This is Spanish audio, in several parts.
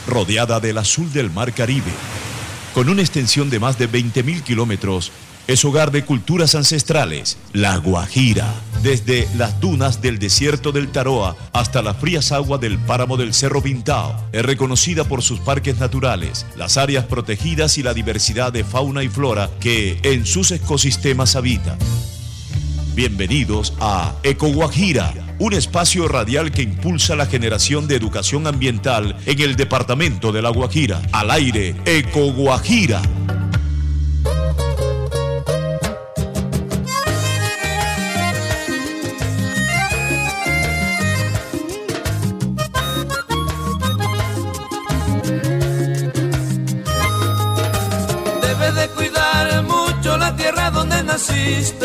rodeada del azul del Mar Caribe. Con una extensión de más de 20.000 kilómetros, es hogar de culturas ancestrales, La Guajira. Desde las dunas del desierto del Taroa hasta las frías aguas del páramo del Cerro Pintao, es reconocida por sus parques naturales, las áreas protegidas y la diversidad de fauna y flora que en sus ecosistemas habitan. Bienvenidos a Ecoguajira, un espacio radial que impulsa la generación de educación ambiental en el departamento de La Guajira. Al aire, Ecoguajira. Debes de cuidar mucho la tierra donde naciste.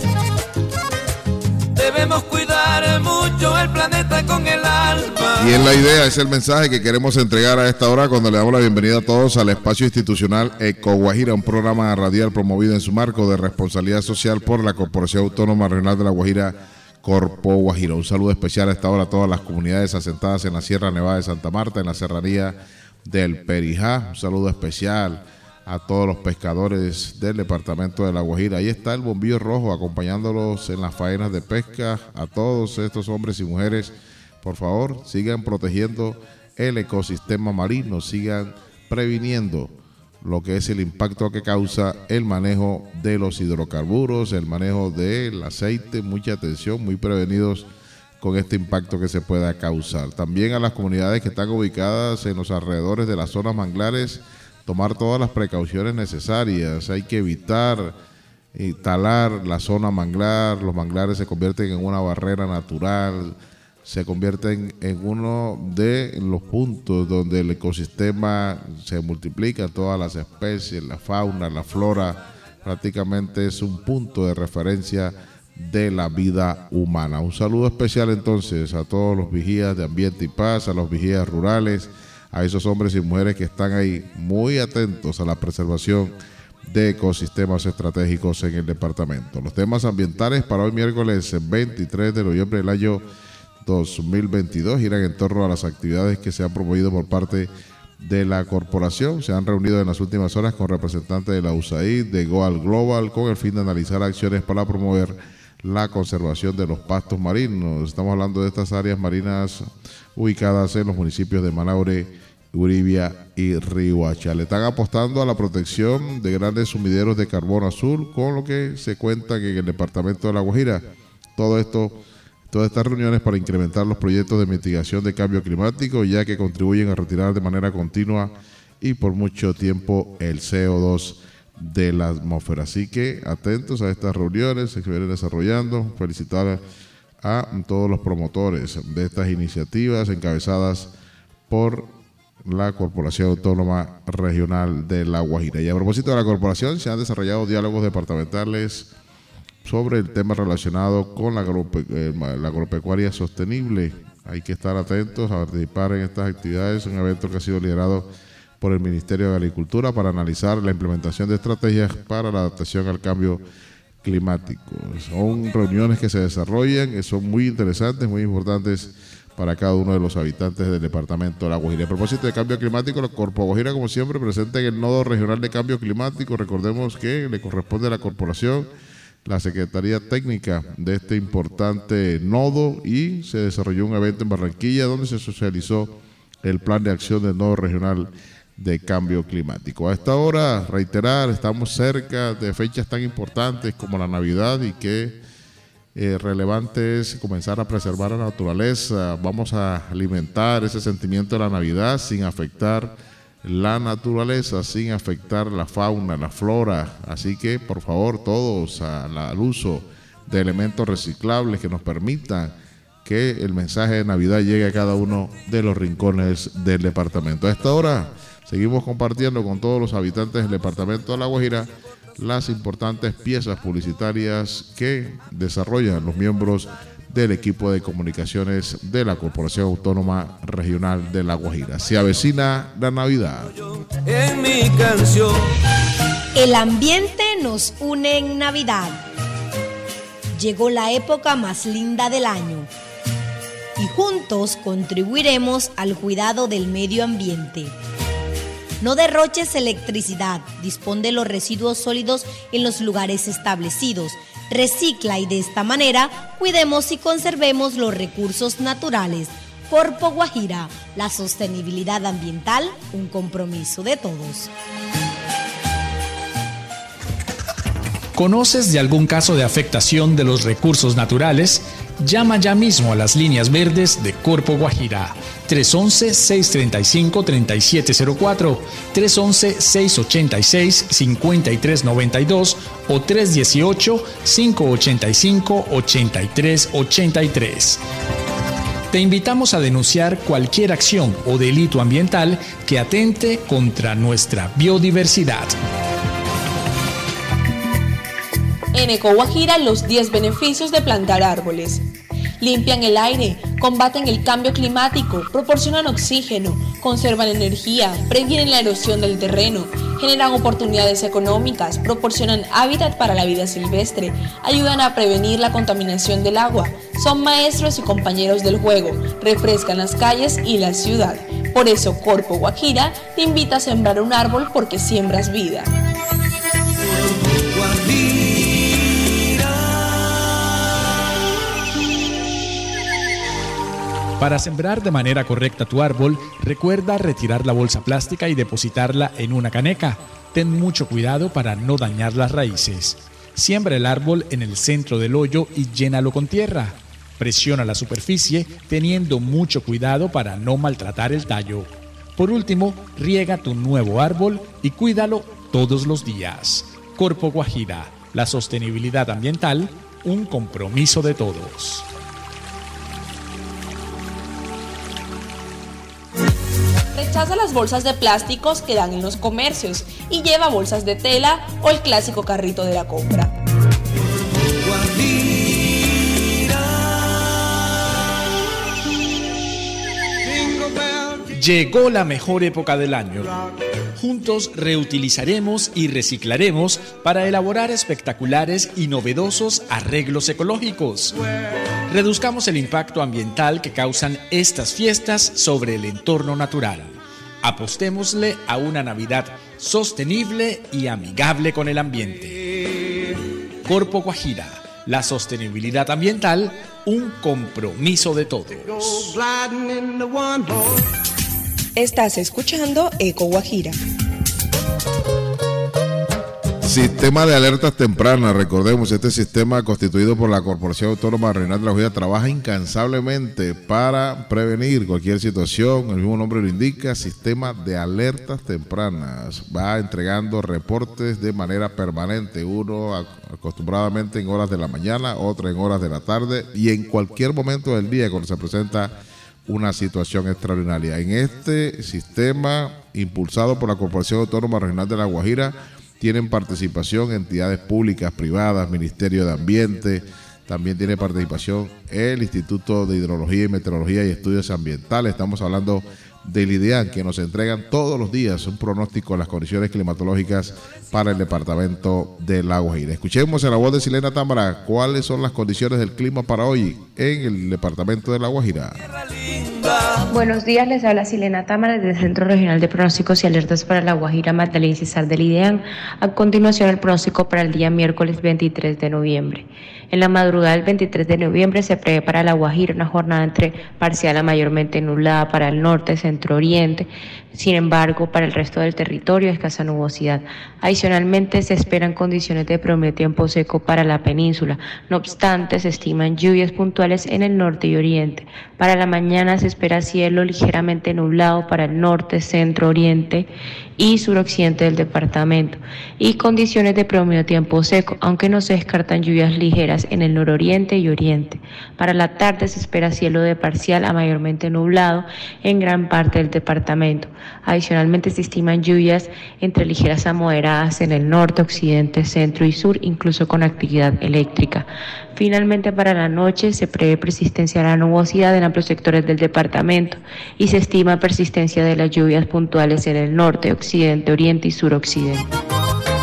Debemos cuidar mucho el planeta con el alma. Y es la idea, es el mensaje que queremos entregar a esta hora cuando le damos la bienvenida a todos al espacio institucional Ecoguajira, un programa radial promovido en su marco de responsabilidad social por la Corporación Autónoma Regional de La Guajira, Corpo Guajira. Un saludo especial a esta hora a todas las comunidades asentadas en la Sierra Nevada de Santa Marta, en la serranía del Perijá. Un saludo especial a todos los pescadores del departamento de La Guajira. Ahí está el bombillo rojo acompañándolos en las faenas de pesca. A todos estos hombres y mujeres, por favor, sigan protegiendo el ecosistema marino, sigan previniendo lo que es el impacto que causa el manejo de los hidrocarburos, el manejo del aceite. Mucha atención, muy prevenidos con este impacto que se pueda causar. También a las comunidades que están ubicadas en los alrededores de las zonas manglares, tomar todas las precauciones necesarias. Hay que evitar talar la zona manglar. Los manglares se convierten en una barrera natural, se convierten en uno de los puntos donde el ecosistema se multiplica, todas las especies, la fauna, la flora, prácticamente es un punto de referencia de la vida humana. Un saludo especial entonces a todos los vigías de ambiente y paz, a los vigías rurales, a esos hombres y mujeres que están ahí muy atentos a la preservación de ecosistemas estratégicos en el departamento. Los temas ambientales para hoy miércoles 23 de noviembre del año 2022 giran en torno a las actividades que se han promovido por parte de la corporación. Se han reunido en las últimas horas con representantes de la USAID, de Goal Global, con el fin de analizar acciones para promover la conservación de los pastos marinos. Estamos hablando de estas áreas marinas ubicadas en los municipios de Manaure, Uribia y Riohacha. Le están apostando a la protección de grandes sumideros de carbón azul, con lo que se cuenta que en el departamento de La Guajira, todas estas reuniones para incrementar los proyectos de mitigación de cambio climático, ya que contribuyen a retirar de manera continua y por mucho tiempo el CO2 de la atmósfera. Así que atentos a estas reuniones que se vienen desarrollando. Felicitar a todos los promotores de estas iniciativas encabezadas por la Corporación Autónoma Regional de La Guajira. Y a propósito de la corporación, se han desarrollado diálogos departamentales sobre el tema relacionado con la agropecuaria sostenible. Hay que estar atentos a participar en estas actividades, un evento que ha sido liderado por el Ministerio de Agricultura para analizar la implementación de estrategias para la adaptación al cambio climático. Son reuniones que se desarrollan, que son muy interesantes, muy importantes para cada uno de los habitantes del departamento de La Guajira. A propósito de cambio climático, la Corpo Guajira, como siempre, presente en el Nodo Regional de Cambio Climático. Recordemos que le corresponde a la corporación la Secretaría Técnica de este importante nodo, y se desarrolló un evento en Barranquilla donde se socializó el plan de acción del Nodo Regional de Cambio Climático. A esta hora, reiterar, estamos cerca de fechas tan importantes como la Navidad, y que relevante es comenzar a preservar la naturaleza. Vamos a alimentar ese sentimiento de la Navidad sin afectar la naturaleza, sin afectar la fauna, la flora. Así que, por favor, todos al uso de elementos reciclables que nos permitan que el mensaje de Navidad llegue a cada uno de los rincones del departamento. A esta hora seguimos compartiendo con todos los habitantes del departamento de La Guajira las importantes piezas publicitarias que desarrollan los miembros del equipo de comunicaciones de la Corporación Autónoma Regional de La Guajira. Se avecina la Navidad. En mi canción. El ambiente nos une en Navidad. Llegó la época más linda del año. y juntos contribuiremos al cuidado del medio ambiente. No derroches electricidad, dispón de los residuos sólidos en los lugares establecidos, recicla y de esta manera cuidemos y conservemos los recursos naturales. Corpo Guajira, la sostenibilidad ambiental, un compromiso de todos. ¿Conoces de algún caso de afectación de los recursos naturales? Llama ya mismo a las líneas verdes de Corpo Guajira. 311-635-3704, 311-686-5392 o 318-585-8383. Te invitamos a denunciar cualquier acción o delito ambiental que atente contra nuestra biodiversidad. En EcoGuajira, los 10 beneficios de plantar árboles. Limpian el aire, combaten el cambio climático, proporcionan oxígeno, conservan energía, previenen la erosión del terreno, generan oportunidades económicas, proporcionan hábitat para la vida silvestre, ayudan a prevenir la contaminación del agua, son maestros y compañeros del juego, refrescan las calles y la ciudad. Por eso Corpo Guajira te invita a sembrar un árbol porque siembras vida. Para sembrar de manera correcta tu árbol, recuerda retirar la bolsa plástica y depositarla en una caneca. Ten mucho cuidado para no dañar las raíces. Siembra el árbol en el centro del hoyo y llénalo con tierra. Presiona la superficie teniendo mucho cuidado para no maltratar el tallo. Por último, riega tu nuevo árbol y cuídalo todos los días. Corpo Guajira, la sostenibilidad ambiental, un compromiso de todos. Rechaza las bolsas de plásticos que dan en los comercios y lleva bolsas de tela o el clásico carrito de la compra. Llegó la mejor época del año. Juntos reutilizaremos y reciclaremos para elaborar espectaculares y novedosos arreglos ecológicos. Reduzcamos el impacto ambiental que causan estas fiestas sobre el entorno natural. Apostémosle a una Navidad sostenible y amigable con el ambiente. Corpo Guajira, la sostenibilidad ambiental, un compromiso de todos. Estás escuchando EcoGuajira. Sistema de alertas tempranas. Recordemos, este sistema constituido por la Corporación Autónoma Regional de La Guajira trabaja incansablemente para prevenir cualquier situación. El mismo nombre lo indica, sistema de alertas tempranas. Va entregando reportes de manera permanente, uno acostumbradamente en horas de la mañana, otro en horas de la tarde y en cualquier momento del día cuando se presenta una situación extraordinaria. En este sistema, impulsado por la Corporación Autónoma Regional de La Guajira, tienen participación entidades públicas, privadas, Ministerio de Ambiente, también tiene participación el Instituto de Hidrología y Meteorología y Estudios Ambientales. Estamos hablando del IDEAM, que nos entregan todos los días un pronóstico de las condiciones climatológicas para el departamento de La Guajira. Escuchemos en la voz de Silena Támara cuáles son las condiciones del clima para hoy en el departamento de La Guajira. Buenos días, les habla Silena Támara desde el Centro Regional de Pronósticos y Alertas para La Guajira, Magdalena y Cesar del IDEAM. A continuación, el pronóstico para el día miércoles 23 de noviembre. En la madrugada del 23 de noviembre se prevé para La Guajira una jornada entre parcial a mayormente nublada para el norte, centro, oriente. Sin embargo, para el resto del territorio, escasa nubosidad. Adicionalmente, se esperan condiciones de promedio tiempo seco para la península. No obstante, se estiman lluvias puntuales en el norte y oriente. Para la mañana se espera cielo ligeramente nublado para el norte, centro, oriente y suroccidente del departamento, y condiciones de promedio tiempo seco, aunque no se descartan lluvias ligeras en el nororiente y oriente. Para la tarde se espera cielo de parcial a mayormente nublado en gran parte del departamento. Adicionalmente se estiman lluvias entre ligeras a moderadas en el norte, occidente, centro y sur, incluso con actividad eléctrica. Finalmente, para la noche se prevé persistencia de la nubosidad en amplios sectores del departamento y se estima persistencia de las lluvias puntuales en el norte, occidente, oriente y suroccidente.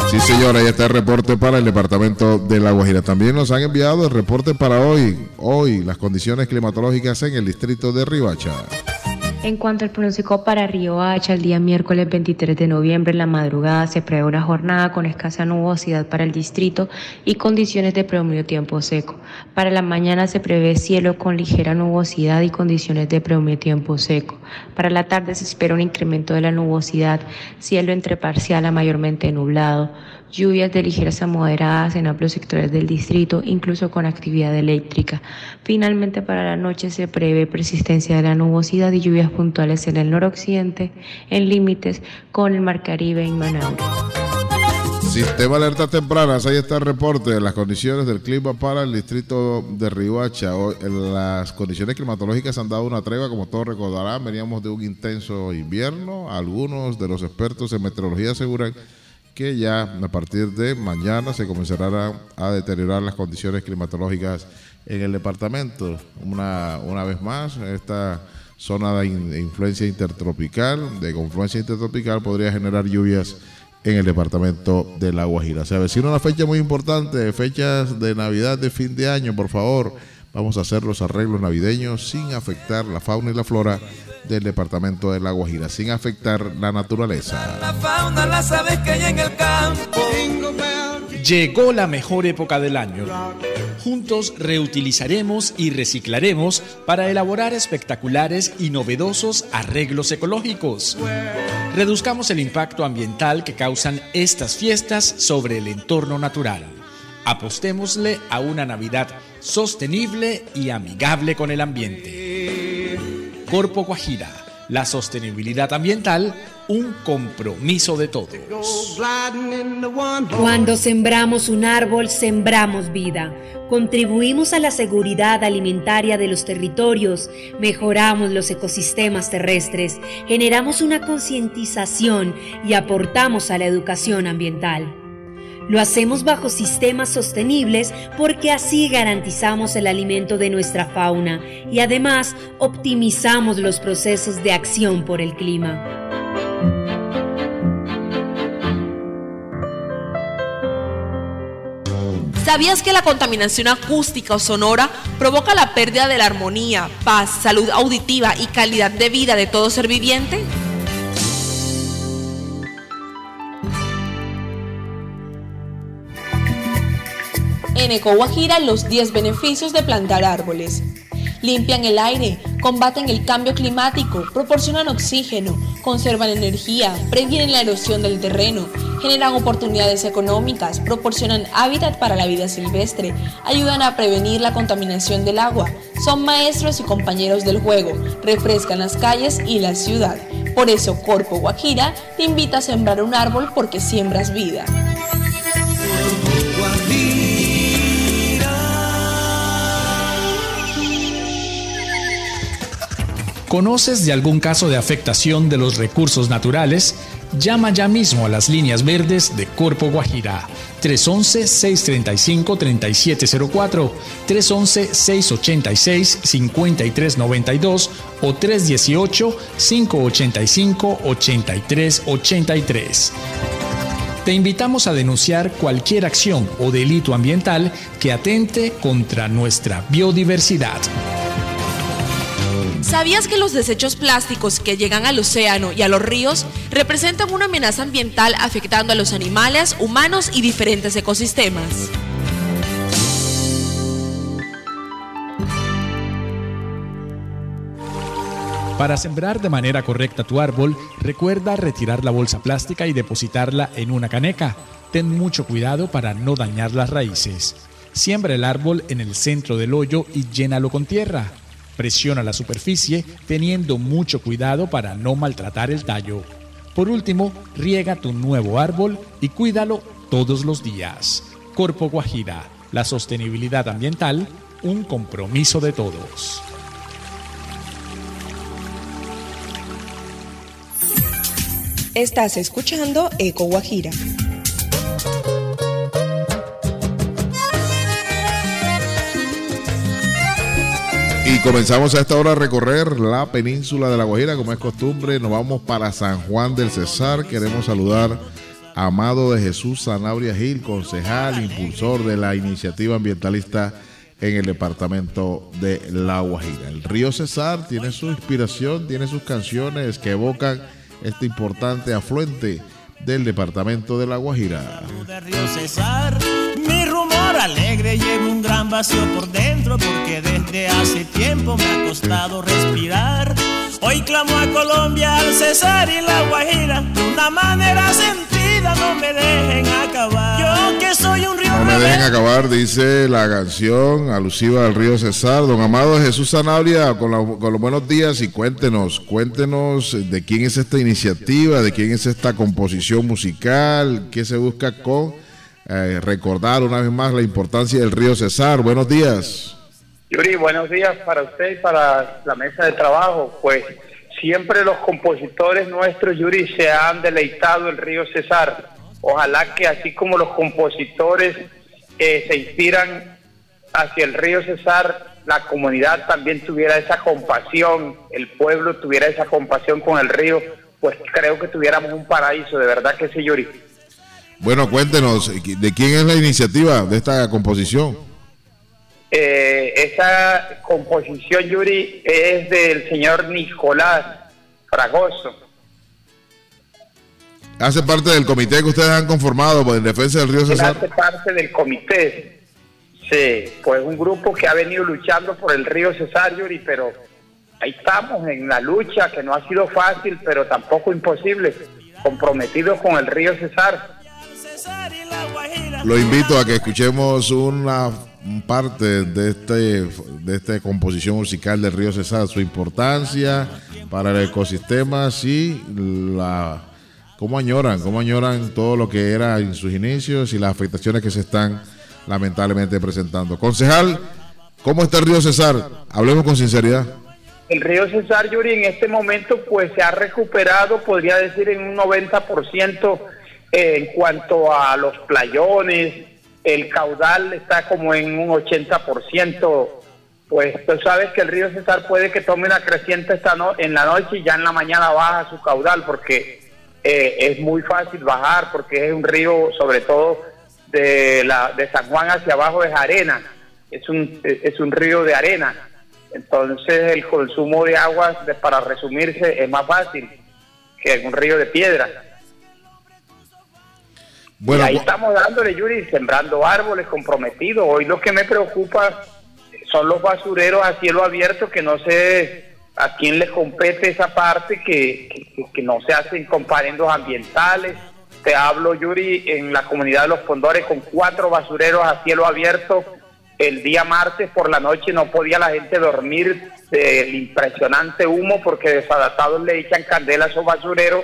Sí, señora, ahí está el reporte para el departamento de La Guajira. También nos han enviado el reporte para hoy, las condiciones climatológicas en el distrito de Riohacha. En cuanto al pronóstico para Riohacha, el día miércoles 23 de noviembre en la madrugada se prevé una jornada con escasa nubosidad para el distrito y condiciones de predominio tiempo seco. Para la mañana se prevé cielo con ligera nubosidad y condiciones de predominio tiempo seco. Para la tarde se espera un incremento de la nubosidad, cielo entre parcial a mayormente nublado, lluvias de ligeras a moderadas en amplios sectores del distrito, incluso con actividad eléctrica. Finalmente, para la noche se prevé persistencia de la nubosidad y lluvias puntuales en el noroccidente, en límites con el Mar Caribe y Manaure. Sistema alertas tempranas, ahí está el reporte de las condiciones del clima para el distrito de Riohacha. Hoy, las condiciones climatológicas han dado una tregua, como todos recordarán, veníamos de un intenso invierno. Algunos de los expertos en meteorología aseguran que ya a partir de mañana se comenzarán a deteriorar las condiciones climatológicas en el departamento. Una vez más, esta zona de influencia intertropical, de confluencia intertropical, podría generar lluvias en el departamento de La Guajira. Se avecina una fecha muy importante, fechas de Navidad, de fin de año. Por favor, vamos a hacer los arreglos navideños sin afectar la fauna y la flora del departamento de La Guajira, sin afectar la naturaleza. La fauna, las aves que hay en el campo. Llegó la mejor época del año. Juntos reutilizaremos y reciclaremos para elaborar espectaculares y novedosos arreglos ecológicos. Reduzcamos el impacto ambiental que causan estas fiestas sobre el entorno natural. Apostémosle a una Navidad sostenible y amigable con el ambiente. Corpo Guajira, la sostenibilidad ambiental, un compromiso de todos. Cuando sembramos un árbol, sembramos vida. Contribuimos a la seguridad alimentaria de los territorios, mejoramos los ecosistemas terrestres, generamos una concientización y aportamos a la educación ambiental. Lo hacemos bajo sistemas sostenibles porque así garantizamos el alimento de nuestra fauna y además optimizamos los procesos de acción por el clima. ¿Sabías que la contaminación acústica o sonora provoca la pérdida de la armonía, paz, salud auditiva y calidad de vida de todo ser viviente? En EcoGuajira, los 10 beneficios de plantar árboles. Limpian el aire, combaten el cambio climático, proporcionan oxígeno, conservan energía, previenen la erosión del terreno, generan oportunidades económicas, proporcionan hábitat para la vida silvestre, ayudan a prevenir la contaminación del agua, son maestros y compañeros del juego, refrescan las calles y la ciudad. Por eso Corpo Guajira te invita a sembrar un árbol porque siembras vida. ¿Conoces de algún caso de afectación de los recursos naturales? Llama ya mismo a las líneas verdes de Corpo Guajira. 311-635-3704, 311-686-5392 o 318-585-8383. Te invitamos a denunciar cualquier acción o delito ambiental que atente contra nuestra biodiversidad. ¿Sabías que los desechos plásticos que llegan al océano y a los ríos representan una amenaza ambiental afectando a los animales, humanos y diferentes ecosistemas? Para sembrar de manera correcta tu árbol, recuerda retirar la bolsa plástica y depositarla en una caneca. Ten mucho cuidado para no dañar las raíces. Siembra el árbol en el centro del hoyo y llénalo con tierra. Presiona la superficie teniendo mucho cuidado para no maltratar el tallo. Por último, riega tu nuevo árbol y cuídalo todos los días. Corpo Guajira, la sostenibilidad ambiental, un compromiso de todos. Estás escuchando Eco Guajira. Y comenzamos a esta hora a recorrer la península de La Guajira, como es costumbre. Nos vamos para San Juan del Cesar. Queremos saludar Amado de Jesús Sanabria Gil, concejal, impulsor de la iniciativa ambientalista en el departamento de La Guajira. El río Cesar tiene su inspiración, tiene sus canciones que evocan este importante afluente del departamento de La Guajira. Río Cesar, mi rumor alegre lleva un gran vacío por dentro, porque desde hace tiempo me ha costado respirar. Hoy clamo a Colombia, al Cesar y La Guajira, de una manera sentida, no me dejen acabar. Yo que soy un río. No me dejen acabar, dice la canción alusiva al río Cesar. Don Amado de Jesús Sanabria, con los buenos días, y cuéntenos de quién es esta iniciativa, de quién es esta composición musical, qué se busca con recordar una vez más la importancia del río Cesar. Buenos días. Yuri, buenos días para usted y para la mesa de trabajo. Pues siempre los compositores nuestros, Yuri, se han deleitado el río Cesar. Ojalá que así como los compositores se inspiran hacia el río Cesar, la comunidad también tuviera esa compasión, el pueblo tuviera esa compasión con el río, pues creo que tuviéramos un paraíso, de verdad que sí, Yuri. Bueno, cuéntenos, ¿de quién es la iniciativa de esta composición? Esa composición, Yuri, es del señor Nicolás Fragoso. ¿Hace parte del comité que ustedes han conformado en defensa del río Cesar? Hace parte del comité, sí, pues un grupo que ha venido luchando por el río Cesar, Yuri, pero ahí estamos en la lucha, que no ha sido fácil, pero tampoco imposible, comprometidos con el río Cesar. Lo invito a que escuchemos una parte de esta composición musical del río Cesar, su importancia para el ecosistema, sí, cómo añoran todo lo que era en sus inicios y las afectaciones que se están lamentablemente presentando. Concejal, ¿cómo está el río Cesar? Hablemos con sinceridad. El río Cesar, Yuri, en este momento pues se ha recuperado, podría decir, en un 90% en cuanto a los playones. El caudal está como en un 80%, pues tú sabes que el río Cesar puede que tome una creciente en la noche y ya en la mañana baja su caudal, porque es muy fácil bajar, porque es un río, sobre todo de San Juan hacia abajo, es arena, es un río de arena, entonces el consumo de agua, para resumirse, es más fácil que en un río de piedra. Bueno, y ahí estamos dándole, Yuri, sembrando árboles comprometidos. Hoy lo que me preocupa son los basureros a cielo abierto, que no sé a quién les compete esa parte, que no se hacen comparendos ambientales. Te hablo, Yuri, en la comunidad de Los Pondores, con 4 basureros a cielo abierto. El día martes por la noche no podía la gente dormir del impresionante humo, porque desadaptados le echan candela a esos basureros.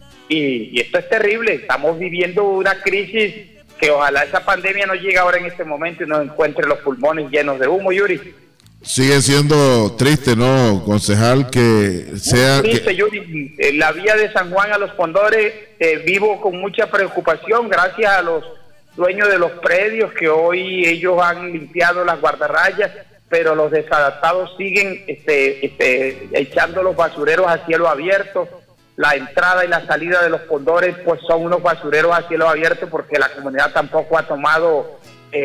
Y esto es terrible, estamos viviendo una crisis que ojalá esa pandemia no llegue ahora en este momento y nos encuentre los pulmones llenos de humo, Yuri. Sigue siendo triste, ¿no, concejal? Que sea... Muy triste, Yuri. En la vía de San Juan a Los Pondores vivo con mucha preocupación, gracias a los dueños de los predios, que hoy ellos han limpiado las guardarrayas, pero los desadaptados siguen echando los basureros a cielo abierto. La entrada y la salida de Los Pondores pues son unos basureros a cielo abierto, porque la comunidad tampoco ha tomado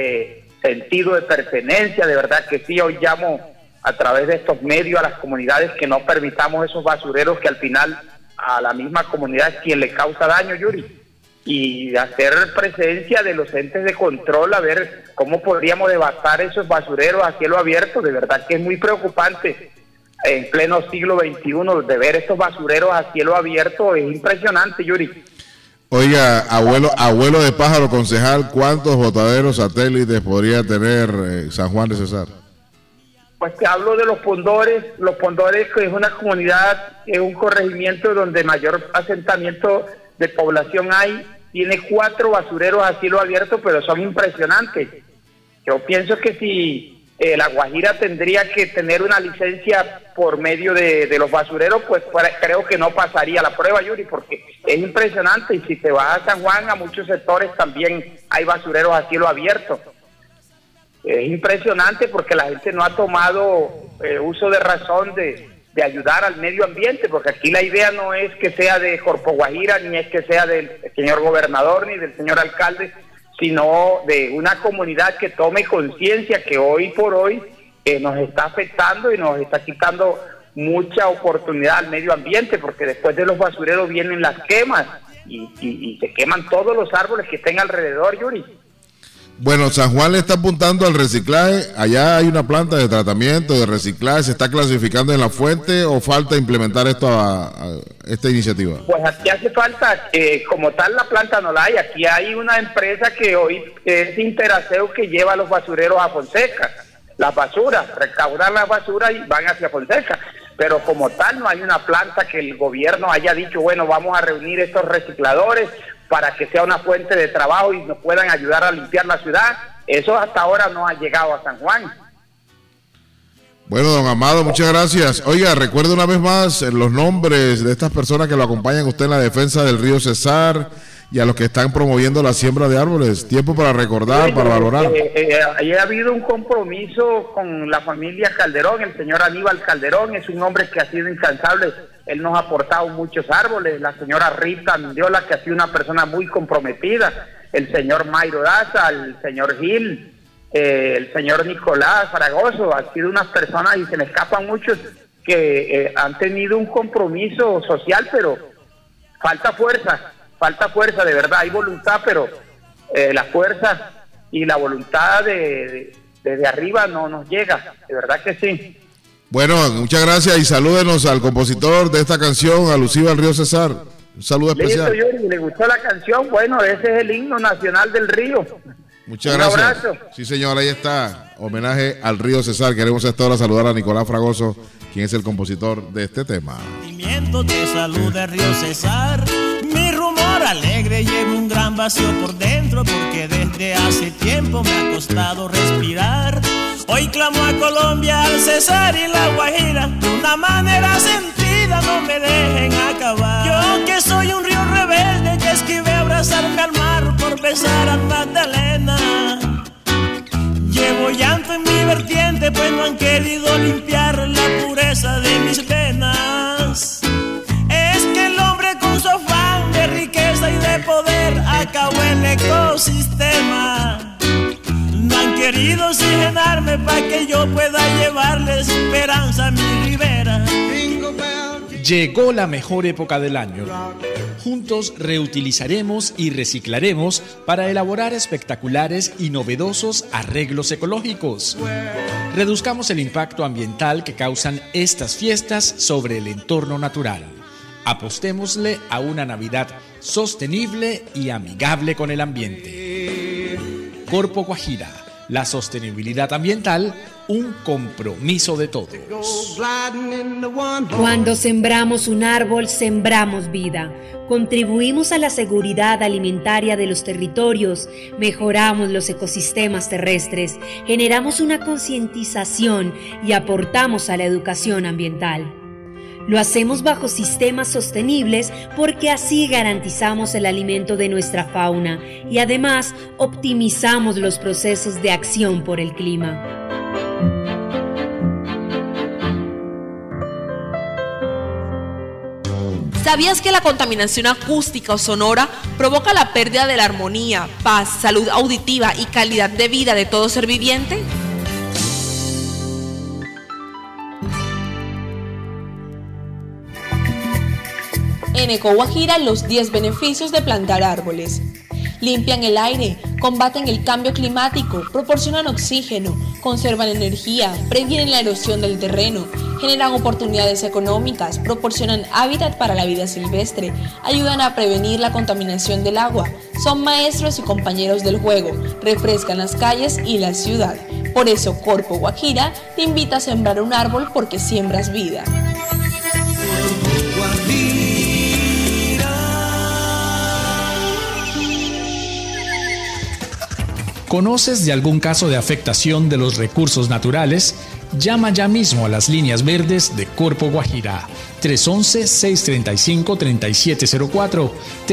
sentido de pertenencia. De verdad que sí, hoy llamo a través de estos medios a las comunidades que no permitamos esos basureros, que al final a la misma comunidad es quien le causa daño, Yuri, y hacer presencia de los entes de control, a ver cómo podríamos devastar esos basureros a cielo abierto. De verdad que es muy preocupante. En pleno siglo XXI, de ver estos basureros a cielo abierto es impresionante, Yuri. Oiga, abuelo de pájaro, concejal, ¿cuántos botaderos satélites podría tener San Juan de Cesar? Pues te hablo de Los Pondores. Los Pondores, que es una comunidad, es un corregimiento donde mayor asentamiento de población hay, tiene 4 basureros a cielo abierto, pero son impresionantes. Yo pienso que si La Guajira tendría que tener una licencia por medio de los basureros, pues creo que no pasaría la prueba, Yuri, porque es impresionante. Y si te vas a San Juan, a muchos sectores también hay basureros a cielo abierto. Es impresionante porque la gente no ha tomado uso de razón de ayudar al medio ambiente, porque aquí la idea no es que sea de Corpo Guajira, ni es que sea del señor gobernador, ni del señor alcalde, sino de una comunidad que tome conciencia que hoy por hoy nos está afectando y nos está quitando mucha oportunidad al medio ambiente, porque después de los basureros vienen las quemas y se queman todos los árboles que estén alrededor, Yuri. Bueno, San Juan le está apuntando al reciclaje. Allá hay una planta de tratamiento, de reciclaje. ¿Se está clasificando en la fuente o falta implementar esto a esta iniciativa? Pues aquí hace falta, como tal la planta no la hay. Aquí hay una empresa que hoy es Interaseo, que lleva los basureros a Fonseca. Las basuras, recaudan las basuras y van hacia Fonseca. Pero como tal no hay una planta que el gobierno haya dicho, bueno, vamos a reunir estos recicladores para que sea una fuente de trabajo y nos puedan ayudar a limpiar la ciudad. Eso hasta ahora no ha llegado a San Juan. Bueno, don Amado, muchas gracias. Oiga, recuerde una vez más los nombres de estas personas que lo acompañan a usted en la defensa del río Cesar y a los que están promoviendo la siembra de árboles. Tiempo para recordar, para valorar. Ha habido un compromiso con la familia Calderón. El señor Aníbal Calderón es un hombre que ha sido incansable. Él nos ha aportado muchos árboles. La señora Rita Mindiola, que ha sido una persona muy comprometida. El señor Mayro Daza, el señor Gil, el señor Nicolás Fragoso. Han sido unas personas, y se me escapan muchos, que han tenido un compromiso social, pero falta fuerza, de verdad. Hay voluntad, pero la fuerza y la voluntad desde arriba no nos llega, de verdad que sí. Bueno, muchas gracias y salúdenos al compositor de esta canción alusiva al río Cesar. Un saludo especial. Listo, Yuri, ¿le gustó la canción? Bueno, ese es el himno nacional del río. Muchas gracias. Un abrazo. Sí, señor, ahí está. Homenaje al río Cesar. Queremos a esta hora saludar a Nicolás Fragoso, quien es el compositor de este tema. De salud del río Cesar, mi rumor alegre lleva un gran vacío por dentro, porque desde hace tiempo me ha costado respirar. Hoy clamo a Colombia, al Cesar y la Guajira, de una manera sentida, no me dejen acabar. Yo que soy un río rebelde, que esquivé abrazarme al mar por besar a Magdalena. Llevo llanto en mi vertiente, pues no han querido limpiar la pureza de mis venas. Es que el hombre con su afán de riqueza y de poder acabó el ecosistema. No han querido oxigenarme para que yo pueda llevarles esperanza a mi ribera. Llegó la mejor época del año. Juntos reutilizaremos y reciclaremos para elaborar espectaculares y novedosos arreglos ecológicos. Reduzcamos el impacto ambiental que causan estas fiestas sobre el entorno natural. Apostémosle a una Navidad sostenible y amigable con el ambiente. Corpo Guajira, la sostenibilidad ambiental, un compromiso de todos. Cuando sembramos un árbol, sembramos vida. Contribuimos a la seguridad alimentaria de los territorios, mejoramos los ecosistemas terrestres, generamos una concientización y aportamos a la educación ambiental. Lo hacemos bajo sistemas sostenibles porque así garantizamos el alimento de nuestra fauna y además optimizamos los procesos de acción por el clima. ¿Sabías que la contaminación acústica o sonora provoca la pérdida de la armonía, paz, salud auditiva y calidad de vida de todo ser viviente? En EcoGuajira, los 10 beneficios de plantar árboles. Limpian el aire, combaten el cambio climático, proporcionan oxígeno, conservan energía, previenen la erosión del terreno, generan oportunidades económicas, proporcionan hábitat para la vida silvestre, ayudan a prevenir la contaminación del agua, son maestros y compañeros del juego, refrescan las calles y la ciudad. Por eso Corpo Guajira te invita a sembrar un árbol porque siembras vida. ¿Conoces de algún caso de afectación de los recursos naturales? Llama ya mismo a las líneas verdes de Corpo Guajira. 311-635-3704,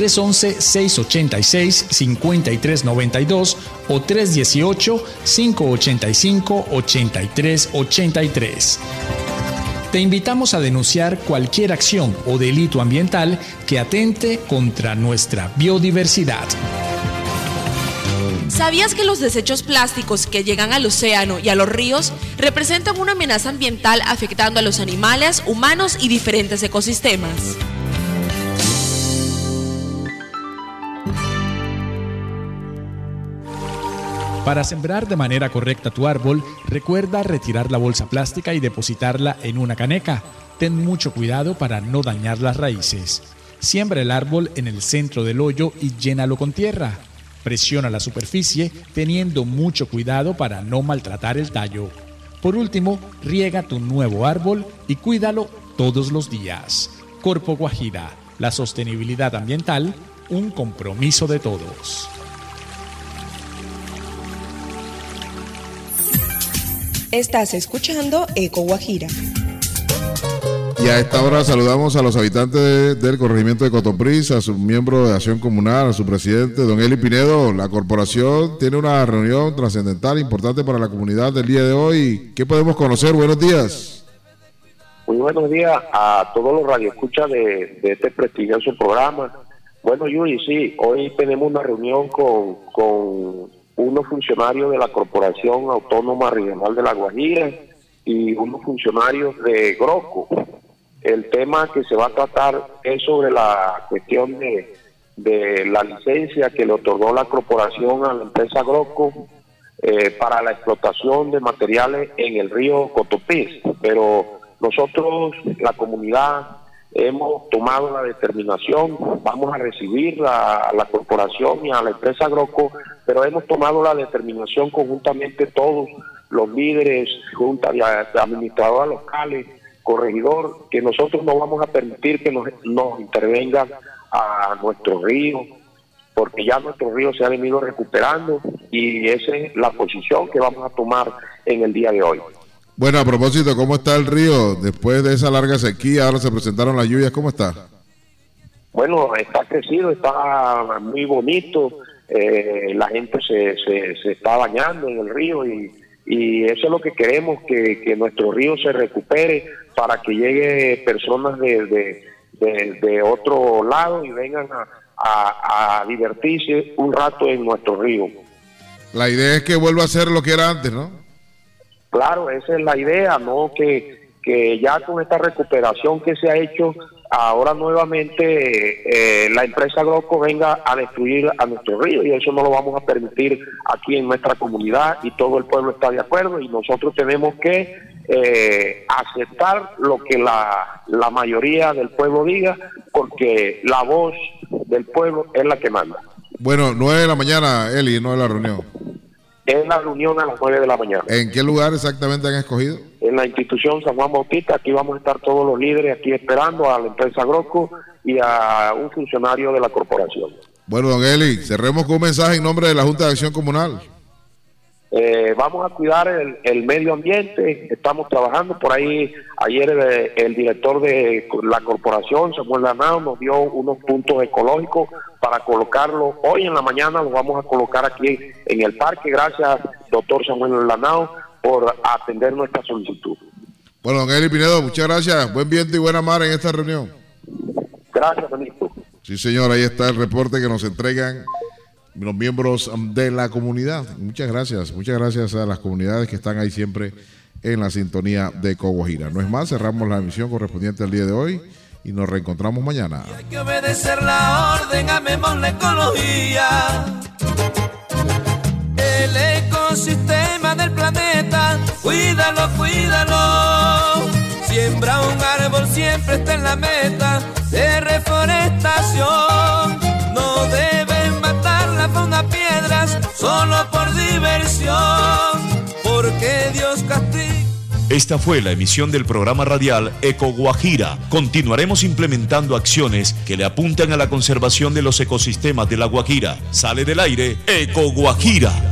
311-686-5392 o 318-585-8383. Te invitamos a denunciar cualquier acción o delito ambiental que atente contra nuestra biodiversidad. ¿Sabías que los desechos plásticos que llegan al océano y a los ríos representan una amenaza ambiental afectando a los animales, humanos y diferentes ecosistemas? Para sembrar de manera correcta tu árbol, recuerda retirar la bolsa plástica y depositarla en una caneca. Ten mucho cuidado para no dañar las raíces. Siembra el árbol en el centro del hoyo y llénalo con tierra. Presiona la superficie teniendo mucho cuidado para no maltratar el tallo. Por último, riega tu nuevo árbol y cuídalo todos los días. Corpo Guajira, la sostenibilidad ambiental, un compromiso de todos. Estás escuchando Eco Guajira. Y a esta hora saludamos a los habitantes del corregimiento de Cotopris, a su miembro de Acción Comunal, a su presidente, don Eli Pinedo. La corporación tiene una reunión trascendental, importante para la comunidad del día de hoy. ¿Qué podemos conocer? Buenos días. Muy buenos días a todos los radioescuchas de este prestigioso programa. Bueno, Yuri, sí, hoy tenemos una reunión con unos funcionarios de la Corporación Autónoma Regional de La Guajira y unos funcionarios de Groco. El tema que se va a tratar es sobre la cuestión de la licencia que le otorgó la corporación a la empresa Groco para la explotación de materiales en el río Cotopís. Pero nosotros, la comunidad, hemos tomado la determinación, vamos a recibir a la corporación y a la empresa Groco, pero hemos tomado la determinación conjuntamente todos los líderes, juntas de administradoras locales, corregidor, que nosotros no vamos a permitir que nos intervengan a nuestros ríos, porque ya nuestros ríos se han venido recuperando y esa es la posición que vamos a tomar en el día de hoy. Bueno, a propósito, ¿cómo está el río? Después de esa larga sequía, ahora se presentaron las lluvias, ¿cómo está? Bueno, está crecido, está muy bonito, la gente se está bañando en el río y eso es lo que queremos, que nuestro río se recupere para que llegue personas de otro lado y vengan a divertirse un rato en nuestro río. La idea es que vuelva a ser lo que era antes, ¿no? Claro, esa es la idea, ¿no? Que ya con esta recuperación que se ha hecho, ahora nuevamente la empresa Groco venga a destruir a nuestro río y eso no lo vamos a permitir aquí en nuestra comunidad y todo el pueblo está de acuerdo y nosotros tenemos que aceptar lo que la mayoría del pueblo diga porque la voz del pueblo es la que manda. Bueno, 9 de la mañana, Eli, no es la reunión. Es la reunión a las 9 de la mañana. ¿En qué lugar exactamente han escogido? En la institución San Juan Bautista. Aquí vamos a estar todos los líderes aquí esperando a la empresa Groco y a un funcionario de la corporación. Bueno, don Eli, cerremos con un mensaje en nombre de la Junta de Acción Comunal. Vamos a cuidar el medio ambiente, estamos trabajando por ahí. Ayer el director de la corporación, Samuel Lanao, nos dio unos puntos ecológicos para colocarlos. Hoy en la mañana los vamos a colocar aquí en el parque. Gracias, doctor Samuel Lanao, por atender nuestra solicitud. Bueno, don Eli Pinedo, muchas gracias. Buen viento y buena mar en esta reunión. Gracias, ministro. Sí, señor, ahí está el reporte que nos entregan los miembros de la comunidad. Muchas gracias a las comunidades que están ahí siempre en la sintonía de Eco Guajira. No es más, cerramos la emisión correspondiente al día de hoy y nos reencontramos mañana. Y hay que obedecer la orden, amemos la ecología. El ecosistema del planeta, cuídalo, cuídalo. Siembra un árbol, siempre está en la meta de reforestación. No deben matar la fauna, piedras, solo por diversión, porque Dios castiga. Esta fue la emisión del programa radial Eco Guajira. Continuaremos implementando acciones que le apuntan a la conservación de los ecosistemas de La Guajira. Sale del aire Eco Guajira.